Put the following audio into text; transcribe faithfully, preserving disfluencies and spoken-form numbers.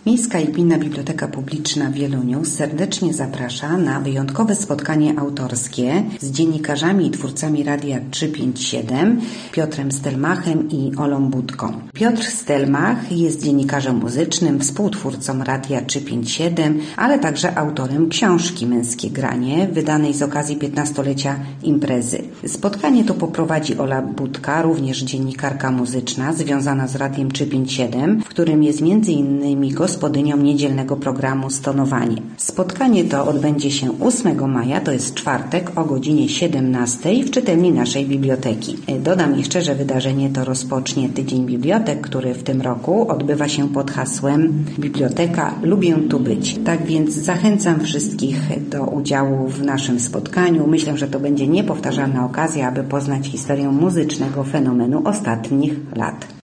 Miejska i Gminna Biblioteka Publiczna w Wieluniu serdecznie zaprasza na wyjątkowe spotkanie autorskie z dziennikarzami i twórcami Radia trzysta pięćdziesiąt siedem, Piotrem Stelmachem i Olą Budką. Piotr Stelmach jest dziennikarzem muzycznym, współtwórcą Radia trzysta pięćdziesiąt siedem, ale także autorem książki Męskie Granie, wydanej z okazji piętnastolecia imprezy. Spotkanie to poprowadzi Ola Budka, również dziennikarka muzyczna związana z Radiem trzysta pięćdziesiąt siedem, w którym jest między innymi gospodynią niedzielnego programu Stonowanie. Spotkanie to odbędzie się ósmego maja, to jest czwartek, o godzinie siedemnastej w czytelni naszej biblioteki. Dodam jeszcze, że wydarzenie to rozpocznie Tydzień Bibliotek, który w tym roku odbywa się pod hasłem Biblioteka Lubię tu być. Tak więc zachęcam wszystkich do udziału w naszym spotkaniu. Myślę, że to będzie niepowtarzalna okazja, aby poznać historię muzycznego fenomenu ostatnich lat.